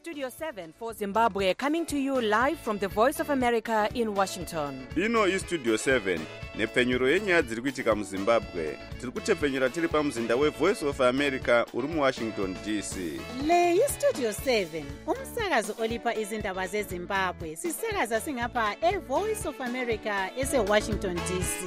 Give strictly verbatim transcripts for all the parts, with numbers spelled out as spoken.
Studio seven for Zimbabwe, coming to you live from the Voice of America in Washington. Ino is Studio seven, nepfenyuro yenyaya dziri kuitika muZimbabwe. Tiri kutepfenyura tiri pamuzinda weVoice of America uri muWashington D C. Le is Studio seven, umsakazo olipa izindaba zeZimbabwe. Sisakaza singapha eVoice of America eseWashington D C.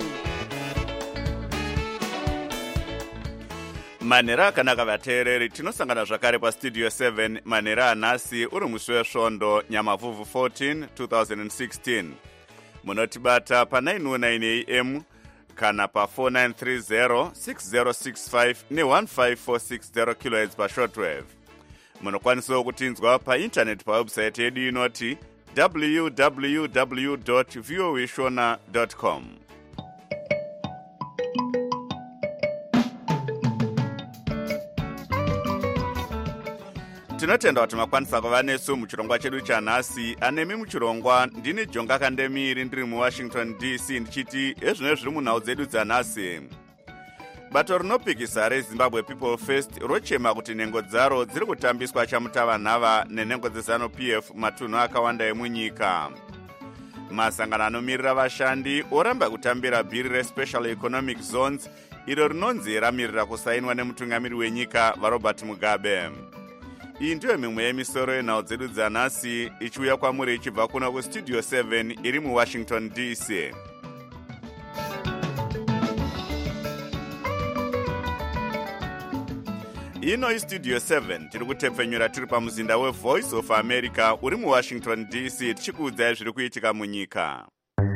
Manera akanaka vateereri, tinosangana zvakare paStudio seven manera anhasi uri musi wesvondo Nyamavhuvhu fourteen twenty sixteen. Munotibata pa nine oh nine A M kana pa four nine three zero six zero six five ne one five four six zero kilohertz pa shortwave. Munokwanisawo kutinzwa pa internet pa website yedu inoti w w w dot voa shona dot com. Tinotenda kuti makwanisa kuva nesu muchirongwa chedu chanhasi. Anemi muchirongwa ndini Jonga Kandemiri ndiri muWashington D C ndichiti ezvino zviri munhau dzedu dzanhasi. Bato rinopikisa reZimbabwe People First rochema kuti nhengo dzaro dziri kutambiswa chamutavanhava nenhengo dzeZanu-P F matunhu akawanda emunyika. Masangano anomirira vashandi oramba kutambira bhiri reSpecial Economic Zones iro rinonzi ramirira kusainwa nemutungamiri wenyika vaRobert Mugabe. Iyi ndiyo mimwe yemisoro yenhau dzedu dzanhasi ichiuya kwamuri ichibva kuno kuStudio seven iri muWashington D C. Ino iStudio seven tiri kutepfenyura tiri pamuzinda weVoice of America uri muWashington D C tichikuudzai zviri kuitika munyika.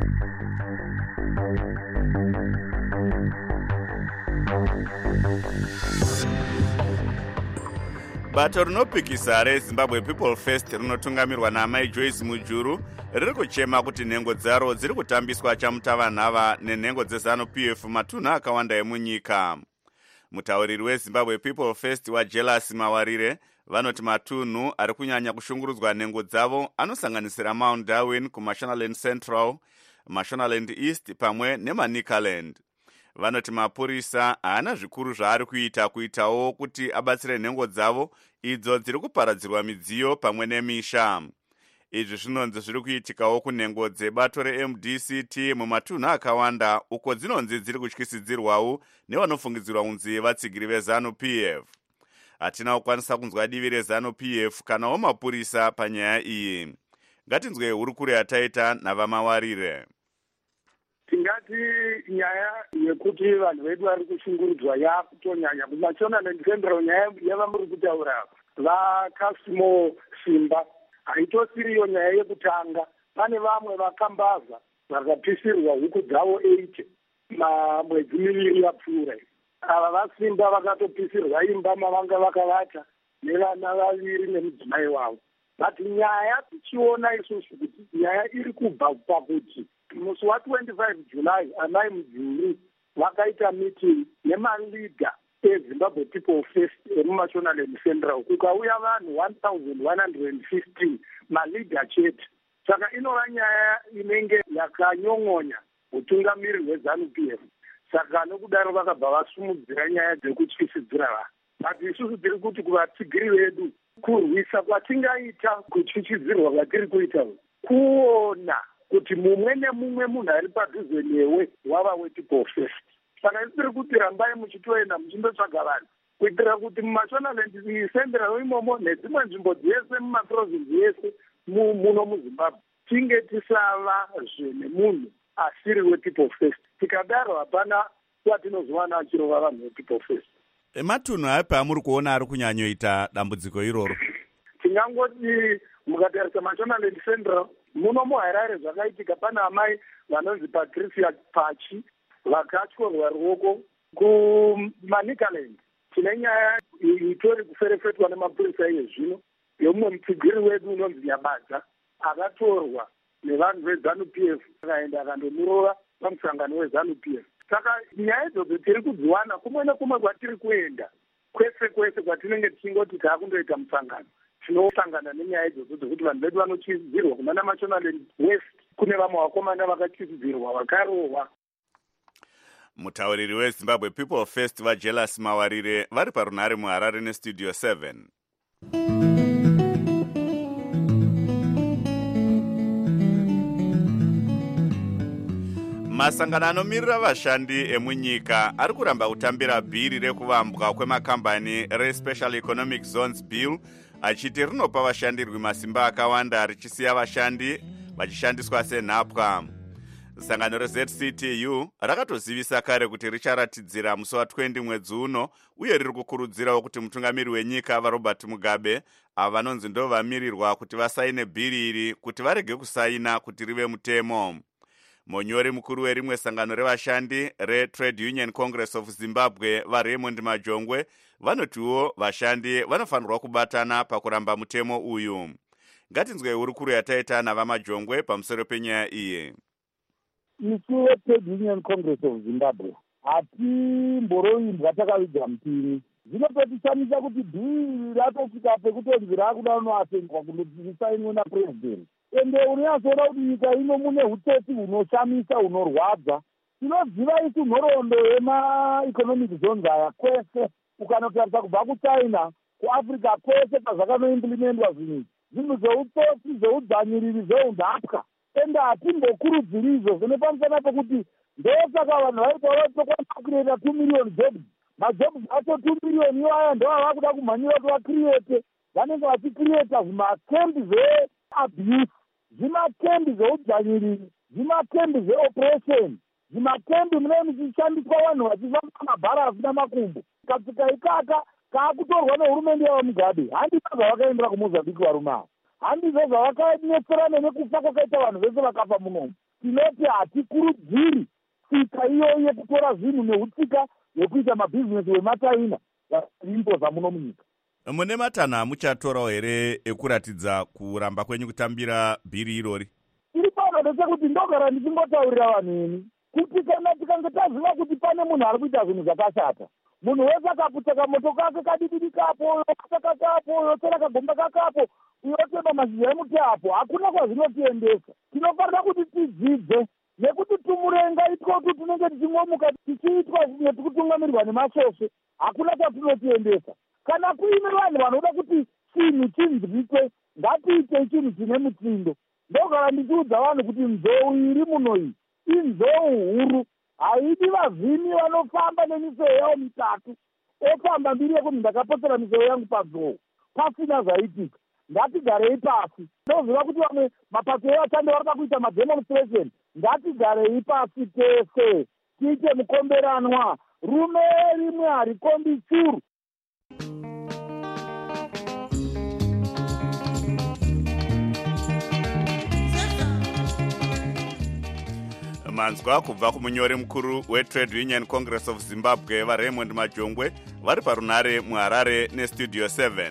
Bato rinopikisa reZimbabwe People First rinotungamirwa naMai Joyce Mujuru riri kuchema kuti nhengo dzaro dziri kutambiswa chamutavanhava nenhengo dzeZanu-P F matunhu akawanda emunyika. Mutauriri weZimbabwe People First waJelas Mawarire vanoti matunhu ari kunyanya kushungurudzwa nhengo dzavo anosanganisira Mount Darwin kuMashonaland Central, Mashonaland East pamwe neManicaland. Vanoti mapurisa haana zvikuru zvaari kuita kuitawo kuti abatsire nhengo dzavo idzo dziri kuparadzirwa midziyo pamwe nemisha. Izvi zvinonzi zviri kuitikawo kunhengo dzebato reM D C T mumatunhu akawanda uko dzinonzi dziri kutyisidzirwawo nevanofungidzirwa kunzi vatsigiri veZanu-P F. Hatina kukwanisa kunzwa divi reZanu-P F kanawo mapurisa panyaya iyi. Ngatinzwe hurukuro yataita navaMawarire. Tingati nyaya yekuti vanhu vedu vari kushungurudzwa yakutonyanya kuMashonaland Central. Nyaya yavamuri kutaura vakasimo simba haitosiriyo nyaya yekutanga. Pane vamwe vakambaza vakapisirwa huku dzavo eight mamwedzi miviri yapfuura. Ava vasimba vakatopisirwa imba mavanga vakavata nevana vaviri nemudzimai wavo. But nyaya tichiona isusu kuti nyaya iri kubva pakuti musi wa-twenty-five July Amai Mujuru vakaita meeting nemalida eZimbabwe People First emuMashonaland Central. Kukauya vanhu one thousand one hundred fifteen malida chete. Saka inova nyaya inenge yakanyon'onya utungamiri hweZanu-P F. Saka nokudaro vakabva vasumudzira nyaya dzekutyisidzira vanhu. But isusu tiri kuti kuvatsigiri vedu kurwisa kwatingaita kutyisidzirwa kwatiri kuita kuona kuti mumwe nemumwe munhu ari padhuze newe wava wePeople First. Saka tiri kuti rambai muchitoenda muchindotsvaga vanhu kuitira kuti muMashonaland Central imomo nedzimwe nzvimbo dzese mumaprovinsi yese muno muZimbabwe tinge tisava zvenemunhu asiri wePeople First. Tikadaro hapana watinozowana achirova vanhu vePeople First. Matunhu api amuri kuona ari kunyanyoita dambudziko iroro? Tingangoti mukatarisa Mashonaland Central muno muHarare zvakaitika. Pana amai vanonzi Patricia Pachi vakatyorwa ruoko. KuManicaland tine nyaya itori kuferefetwa nemapurisa iye zvino yomumwe mutsigiri wedu unonzi Nyabadza akatorwa nevanhu veZanu-P F akaenda akandomurova pamusangano weZanu-P F. Saka nyaya idzodzo tiri kudziwana kumwe nekumwe kwatiri kuenda kwese kwese kwatinenge tichingoti taakundoita musangano. Tinosangana nenyaya idzodzo dzokuti vanhu vedu vanotyisidzirwa kumana Mashonaland West. Kune vamwe vakomana vakatyisidzirwa vakarohwa. Mutauriri weZimbabwe People First vaJelas Mawarire vari parunhare muHarare neStudio seven. Masangano anomirira vashandi emunyika ari kuramba kutambira bhiri rekuvambwa kwemakambani reSpecial Economic Zones Bill achiti rinopa vashandirwi masimba akawanda richisiya vashandi vachishandiswa senhapwa. Sangano reZ C T U rakatozivisa kare kuti richaratidzira musi wa20 mwedzi uno uye riri kukurudzirawo kuti mutungamiri wenyika vaRobert Mugabe ava vanonzi ndo vamirirwa kuti vasaine bhiri iri kuti varege kusaina kuti rive mutemo. Monyori mukuru werimwe sangano revashandi reTrade Union Congress of Zimbabwe vaRaymond Majongwe vanotiwo vashandi vanofanirwa kubatana pakuramba mutemo uyu. Ngatinzwe hurukuru yataita navaMajongwe pamusoro penyaya iyi. Isu veTrade Union Congress of Zimbabwe hatimboroimbwa takaviga mupini. Zvinototishamisa kuti bhiri ratosvika pekutonzi rakuda unoatengwa kundosainwa napurezidendi. Ende unoyazoona kuti nyika ino mune hutsotsi hunoshamisa hunorwadza. Tinoziva isu nhoroondo yema-economic zones aya kwese ukanotarisa kubva kuChina kuAfrica kwese pazvakanoimplementwa zvinhu zvinhu zveutsotsi zveudzanyiriri zveunhapwa. Ende hatimbokurudziri izvo zvinofanisana pekuti ndosaka vanhu vaita vatokwanisa kureta two million jobs. Majobs acho two million iwaya ndo ava kuda kumhanyira kuti vakriete vanenge vachikrieta zvimakembi zveabuse, zvimakembi zveudzanyiriri, zvimakembi zveoperation, zvimakembi munee muchishandiswa vanhu vachifamba mabhara asina makumbo. Katsika ikaka kaakutorwa nehurumende yavaMugabe handizvo zvavakaendera kuMozambique varume ava, handizvo zvavakanyetserana nekufa kwakaita vanhu vese vakafa munomu. Tinoti hatikurudziri tsika iyo yekutora zvinhu nehutsika yekuita mabhizinesi wemataina vaimpoza muno munyika. Mune matanha muchatorawo here ekuratidza kuramba kwenyu kutambira bhiri irori? Tiri pano ndechekuti ndogara ndichingotaurira vanhu ini kuti kana tikange taziva kuti pane munhu ari kuita zvinhu zvakashata, munhu wese akaputsa kamoto kake kadididi kapo, yokataka kapo, yochera kagomba kakapo, yotema mashizha emuti apo, hakuna kwazvinotiendesa. Tinofanira kuti tidzidze nekuti tumurenga itwotu tunenge tiching'omuka tichiitwa netikutungamirwa nemasvosve, hakuna kwatinotiendesa. Kana kuine vanhu vanoda kuti chinhu chinzwike, ngatiite chinhu chine mutsindo. Ndogara ndichiudza vanhu kuti nzou iri muno iyi inzou huru, haidi vavhimi vanofamba nemiseo yavo mitatu ofamba mbiri yekuti ndakapotsera miseo yangu padzou pasina zvaitika. Ngatigarei pasi. Ndoziva kuti vamwe mapato evashandi varida kuita mademonstration. Ngatigarei pasi tese tiite mukomberanwa. Rume rimwe harikombi churu. Manzwa kubva kumunyori mukuru weTrade Union Congress of Zimbabwe vaRaymond Majongwe vari parunare muHarare neStudio seven.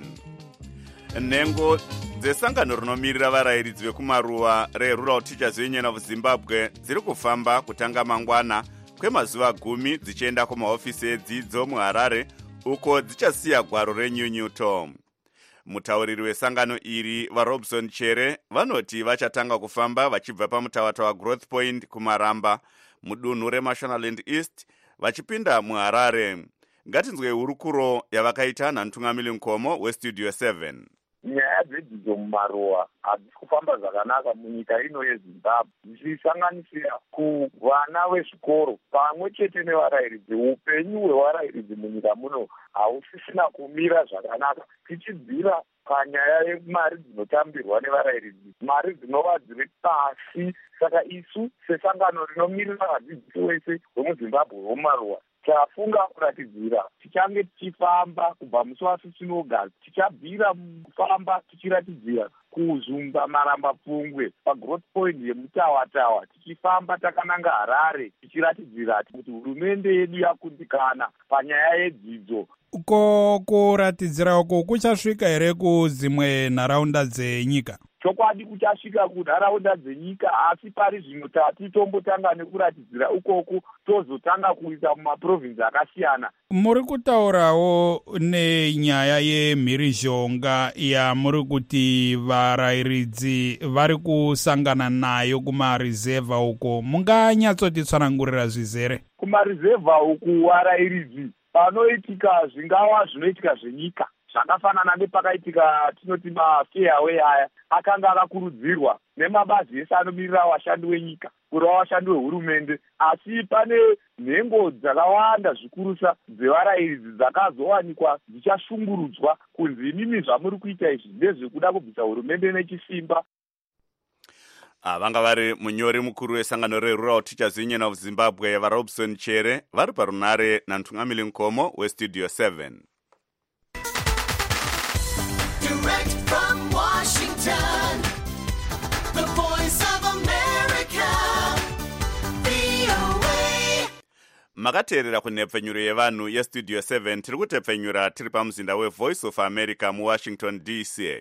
Nhengo dzesangano rinomirira varayiridzi vekumaruva reRural Teachers Union of Zimbabwe dziri kufamba kutanga mangwana kwemazuva gumi dzichienda kumahofisi edzidzo muHarare uko dzichasiya gwaro renyunyuto. Mutauriri wesangano iri vaRobson Chere vanoti vachatanga kufamba vachibva pamutawatawa Growth Point kumaramba mudunhu reMashonaland East vachipinda muHarare. Ngatinzwe hurukuro yavakaita naMtungamiri Nkomo weStudio seven. Nyaya dzedzidzo mumaruwa hadzisi kufamba zvakanaka munyika ino yeZimbabwe, zvichisanganisira kuvana vezvikoro pamwe chete nevarayiridzi. Upenyu hwevarayiridzi munyika muno hausisina kumira zvakanaka, tichibvira panyaya yemari dzinotambirwa nevarayiridzi, mari dzinova dziri pasi. Saka isu sesangano rinomirira vadzidzisi wese vemuZimbabwe vomumaruwa tafunga kuratidzira tichange tichifamba kubva musi waSisinoga, tichabvira kufamba tichiratidzira kuzumba maramba pfungwe paGrowth Point yemutawatawa, tichifamba takananga Harare tichiratidzira kuti hurumende yedu yakundikana panyaya yedzidzo. Uko kuratidzira uko kuchasvika here kudzimwe nharaunda dzenyika? Chokwadi kuchasvika kunharaunda dzenyika, asi pari zvino tatitombotanga nekuratidzira ukoku tozotanga kuita mumaprovinsi akasiyana. Muri kutaurawo nenyaya yemhirizhonga yamuri kuti varayiridzi vari kusangana nayo kumarizevha uko, munganyatsotitsanangurira zvizere? Kumarizevha uku varayiridzi panoitika zvingava zvinoitika zvenyika zvakafanana nepakaitika tinoti mafairway aya akanga akakurudzirwa nemabazi ese anomirira vashandi venyika kureva vashandi vehurumende. Asi pane nhengo dzakawanda zvikurusa dzevarayiridzi dzakazowanikwa dzichashungurudzwa kunzi imimi zvamuri kuita izvi ndezvekuda kubvisa hurumende nechisimba. vanga vari munyori mukuru wesangano rerural teachers union of Zimbabwe vaRobson Chere vari parunare naNtungamiri Nkomo westudio seven. Direct from Washington, the voice of America, V O A. Makateerera kunhepfenyuro yevanhu yestudio seven. Tiri kutepfenyura tiri pamuzinda weVoice of America muWashington D C.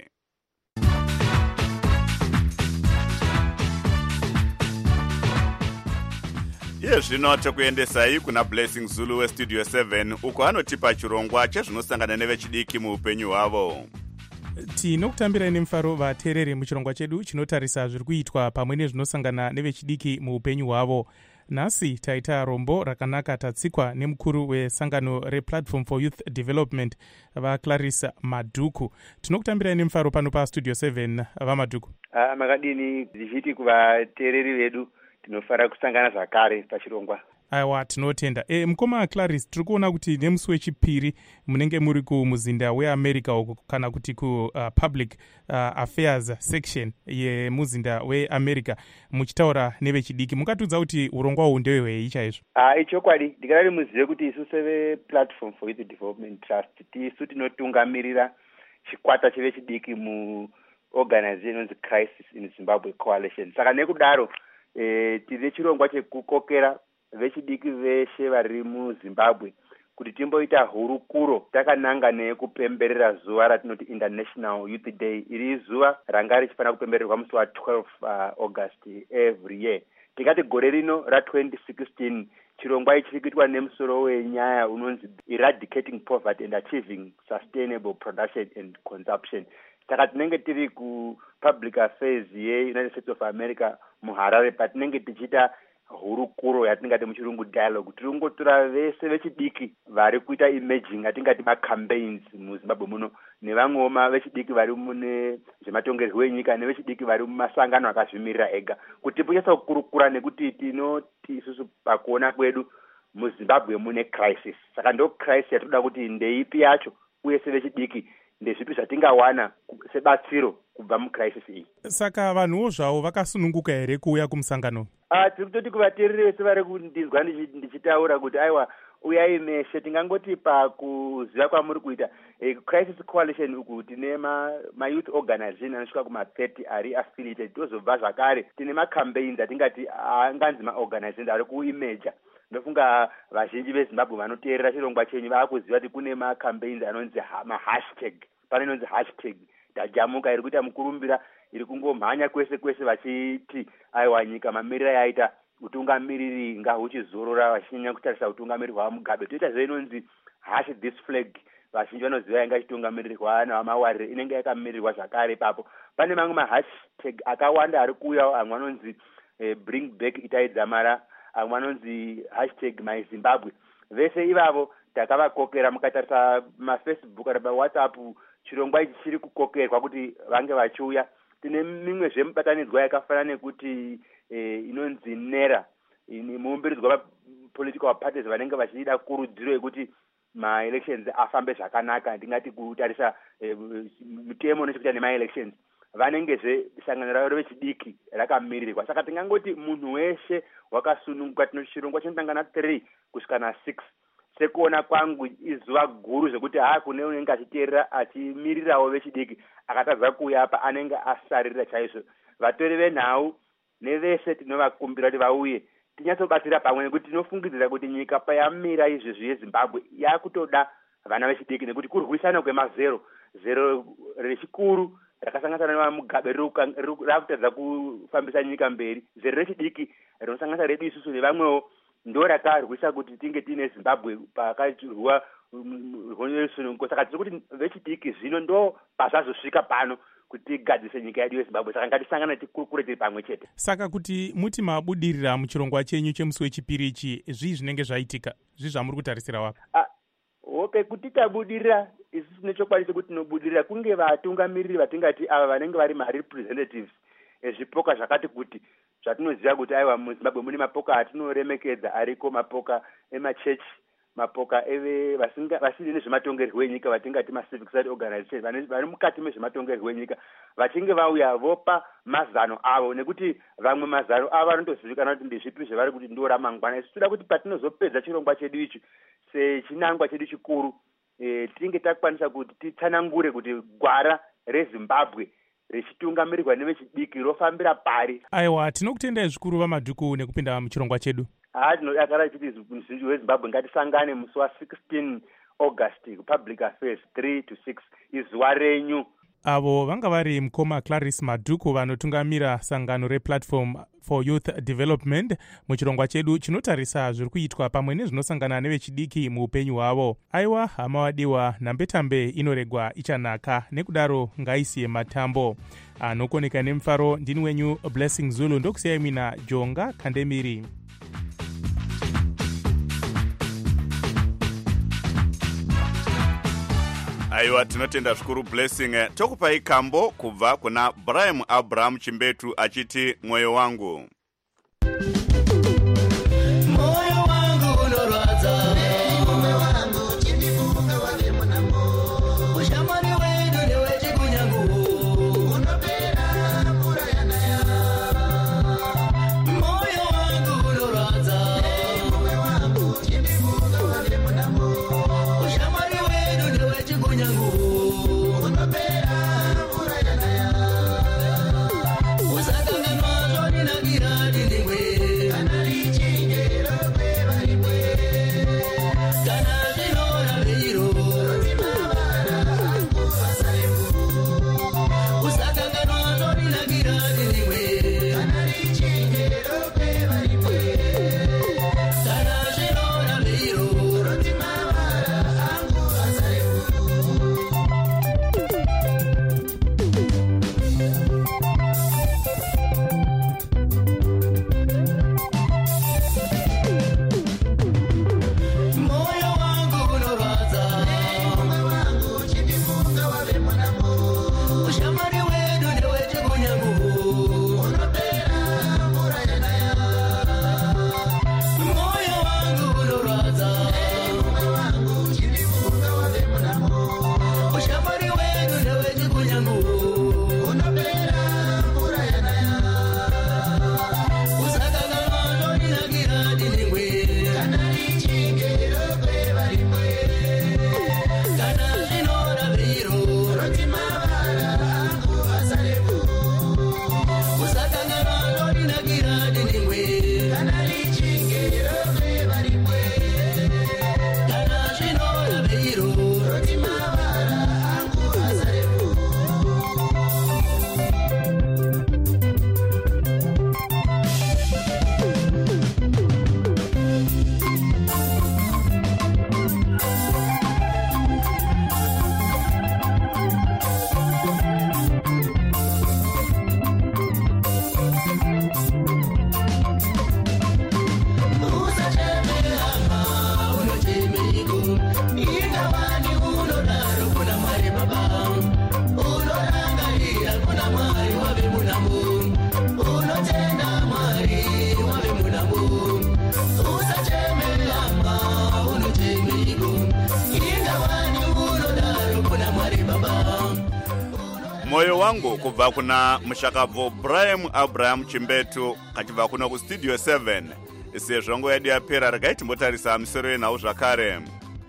Iye zvino tekuendesai kuna Blessing Zulu westudio seven uko anotipa chirongwa chezvinosangana nevechidiki muupenyu hwavo. Tinokutambirai nemufaro vateereri muchirongwa chedu chinotarisa zviri kuitwa pamwe nezvinosangana nevechidiki muupenyu hwavo. Nhasi taita rombo rakanaka tatsikwa nemukuru wesangano rePlatform for Youth Development vaClarissa Madhuku. Tinokutambirai nemufaro pano pastudio seven vaMadhuku. Ah, makadini zvichiti kuvateereri vedu tinofara kusangana zvakare pachirongwa. Aiwa, tinotenda. E, mukoma Clarissa, tiri kuona kuti nemusi wechipiri munenge muri kumuzinda weAmerica uko kana kuti ku uh, public uh, affairs section yemuzinda weAmerica muchitaura nevechidiki. Mungatiudza kuti urongwa uhu ndehwei chaizvo? Ah, ichokwadi. Ndikarari muzive kuti isu sevePlatform for Youth Development Trust tisu tinotungamirira chikwata chevechidiki muorganization inonzi Crisis in Zimbabwe Coalition. Saka nekudaro eh, tine chirongwa chekukokera vechidiki veshe vari muZimbabwe kuti timboita hurukuro takananga nekupemberera zuva ratinoti International Youth Day. Iri zuva ranga richifanira kupembererwa musi wa twelve uh, August every year. Tikati gore rino ra twenty sixteen chirongwa ichi chirikuitwa nemusoro wenyaya unonzi Eradicating Poverty and Achieving Sustainable Production and Consumption. Saka tinenge tiri ku Public Affairs yeUnited States of America muHarare patinenge tichita hurukuro yatingati muchirungu dialogue. Tiringotora vese vechidiki vari kuita emerging atingati macampaigns muZimbabwe muno nevamwewo vechidiki vari mune zvematongerwo enyika nevechidiki vari mumasangano akazvimirira ega kuti timbonyasa kukurukura nekuti tinoti isusu pakuona kwedu muZimbabwe mune crisis. Saka ndo crisis yatoda kuti ndeipi yacho uye sevechidiki ndezvipi zvatingawana sebatsiro kubva mucrisis iyi. Saka vanhuwo zvavo vakasununguka here kuuya kumusangano? Ah, tiri kutoti kuvateereri vese vari kundinzwa ndichitaura kuti aiwa uyai meshe. Tingangoti pakuziva kwamuri kuita eh, Crisis Coalition uku tine mayouth organization anosvika kuma thirty ari affiliated. Tozobva zvakare tine macampaigns atingati anganzi maorganizations ari kuimeja. Ndofunga vazhinji veZimbabwe vanoteerera chirongwa chenyu vakuziva kuti kune macampaigns anonzi mahashtag. Pane inonzi hashtag Dajamuka iri kuita mukurumbira, iri kungomhanya kwese kwese vachiti aiwa nyika mamiriro yaita utungamiriri ngahuchizorora vachinyanya kutarisa utungamiriri hwaMugabe. Toita zvainonzi hash this flag. Vazhinji vanoziva inga chitungamirirwa navamawarire inenge yakamirirwa zvakare ipapo. Pane mamwe mahashtag akawanda ari kuuya, amwe anonzi eh, bring back Itai Dzamara, amwe anonzi hashtag my Zimbabwe. Vese ivavo takavakokera mukatarisa maFacebook kana paWhatsApp. Chirongwa ichi chiri kukokerwa kuti vange vachiuya. Tine mimwe zvemubatanidzwa yakafanana nekuti eh, inonzi NERA, muumbiridzwa political parties vanenge vachida kurudziro yekuti ma-elections afambe zvakanaka. Ndingati kutarisa eh, mitemo nechekuita nema-elections vanengezve sangano ravo revechidiki rakamirirwa. Saka tingangoti munhu weshe wakasununguka. Tino chirongwa chinotanga na three kusvika na six. Sekuona kwangu izuva guru zvekuti haa kune unenge achiteerera achimirirawo vechidiki akatadza kuuya apa anenge asarira chaizvo. Vatori venhau nevese tinovakumbira kuti vauye tinyatsobatsira pamwe nekuti tinofungidzira kuti nyika payamira izvezvi yeZimbabwe yakutoda vana vechidiki nekuti kurwisana kwemazero zero rechikuru rakasanganisana nevaMugabe rakutadza kufambisa nyika mberi. Zero rechidiki rinosanganisa redu isusu nevamwewo ndo rakarwisa kuti tinge tine Zimbabwe pakachirwa rwonyesununguko. Saka tiri kuti vechidiki zvino ndo pazvazosvika pano kuti tigadzise nyika yedu yeZimbabwe. Saka ngatisangane tikurukure tiri pamwe chete. Saka kuti muti mabudirira muchirongwa chenyu chemusi wechipiri ichi, zvii zvinenge zvaitika, zvii zvamuri kutarisira wapa? Ah, hope kuti tabudirira isusu nechokwadi chekuti tinobudirira kunge vatungamiriri vatingati ava vanenge vari marepresentatives zvipoka zvakati kuti zvatinoziva kuti aiwa muzimbabwe mune mapoka atinoremekedza ariko mapoka emachechi mapoka eve vasiri nezvematongerwo enyika vatingati macivic society organization vari mukati mezvematongerwo enyika vachinge vauya vopa mazano avo nekuti vamwe mazano avo anotozivikana kuti ndezvipi zvavari kuti ndo ramangwana. Isi toda kuti patinozopedza chirongwa chedu ichi sechinangwa chedu chikuru e, tinge takwanisa kuti titsanangure kuti gwara rezimbabwe richitungamirirwa nevechidiki rofambira pari. Aiwa, tinokutendai zvikuru vamadhuku nekupinda muchirongwa chedu. haa tinodakara kuti muzhinji wezimbabwe ngatisangane musi wa sixteen August Public Affairs three to six izuva renyu. Avo vanga vari mukoma Clarice Madhuku vanotungamira sangano replatform for youth development muchirongwa chedu chinotarisa zviri kuitwa pamwe nezvinosangana nevechidiki muupenyu hwavo. Aiwa, hama wadiwa, nhambetambe inoregwa ichanaka, nekudaro ngaisiye matambo. Anokoneka nemufaro ndini wenyu Blessing Zulu, ndokusiyai mina Jonga Kandemiri. Aiwa, tinotenda zvikuru Blessing. Tokupai kambo kubva kuna Brian Abraham Chimbetu achiti mwoyo wangu. Moyo wangu unorwadza, moyo wangu chinifunga wale mwanamo. Ushamwari wedu newechi kunyangu, unopera mvura yanaya. Moyo wangu unorwadza, moyo wangu chinifunga wale mwanamo. Ushamwari wedu newechi kunyangu, unopera mvura yanaya. Usakanganwa zoni na giradi ndiwe. Moyo wangu kubva kuna mushakabvo Brian Abraham Chimbetu kachibva kuna ku Studio seven. Sezvongo yedu yapera rakaiti mbotarisa misoro yenhau zvakare.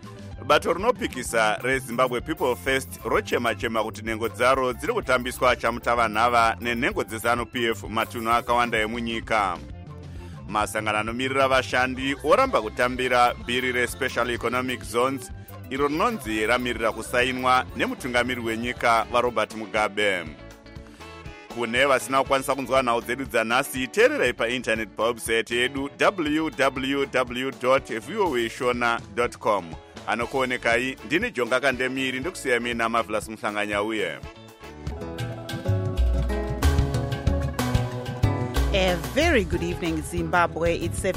Bato rinopikisa reZimbabwe People First rochema-chema kuti nhengo dzaro dziri kutambiswa chamutavanhava nenhengo dzeZANU-P F matunhu akawanda emunyika. Masangano anomirira vashandi oramba kutambira bhiri reSpecial Economic Zones iro rinonzi ramirira kusainwa nemutungamiri wenyika vaRobert Mugabe. Kune vasina kukwanisa kunzwa nhau dzedu dzanhasi, teererai paintaneti pawebsite yedu w w w dot v o a shona dot com. Anokuonekai ndini Jonga Kandemiri, ndokusiyai mina Marvelous Muhlanganyauye. A very good evening, Zimbabwe. It's